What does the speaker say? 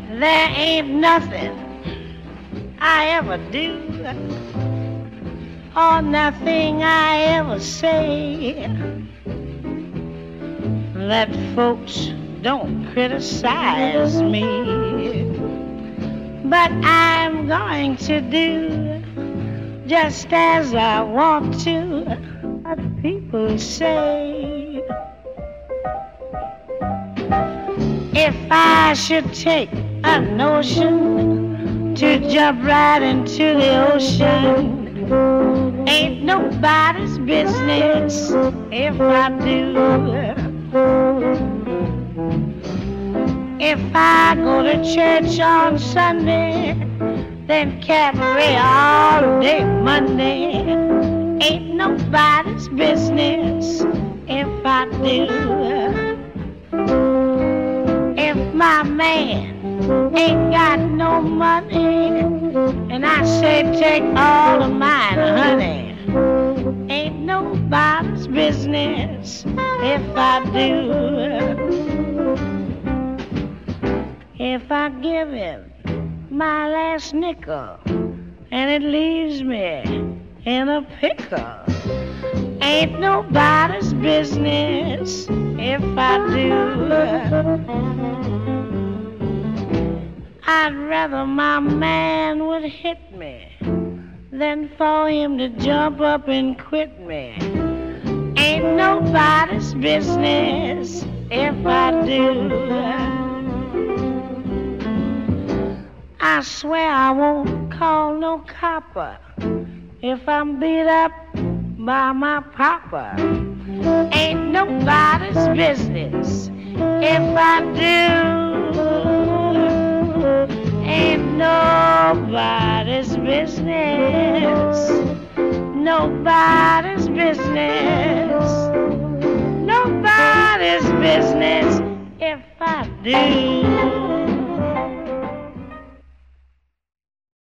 There ain't nothing I ever do or nothing I ever say that folks don't criticize me. But I'm going to do just as I want to, what people say. If I should take a notion to jump right into the ocean, ain't nobody's business if I do. If I go to church on Sunday, then cabaret all day Monday, ain't nobody's business if I do. If my man ain't got no money, and I say take all of mine, honey, ain't nobody's business if I do. If I give him my last nickel and it leaves me in a pickle, ain't nobody's business if I do. I'd rather my man would hit me than for him to jump up and quit me. Ain't nobody's business if I do. I swear I won't call no copper if I'm beat up by my papa. Ain't nobody's business if I do. Ain't nobody's business. Nobody's business. Nobody's business if I do.